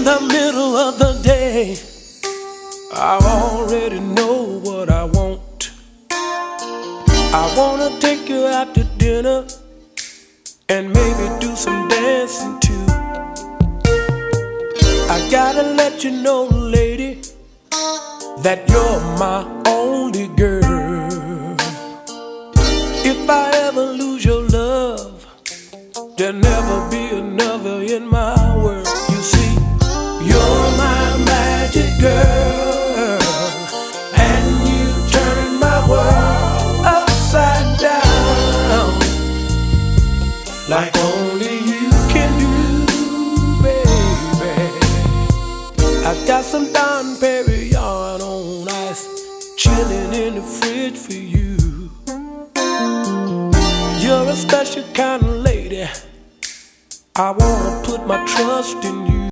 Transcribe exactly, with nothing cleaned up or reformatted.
the middle of the day, I already know what I want. I wanna take you out to dinner and maybe do some dancing too. I gotta let you know, lady, that you're my only girl. If I ever lose your love, there'll never be another in my world. You see, you're my magic girl, and you turn my world upside down, like only you can do, baby. I got some Don Perignon on ice, chilling in the fridge for you. You're a special kind of lady, I wanna put my trust in you.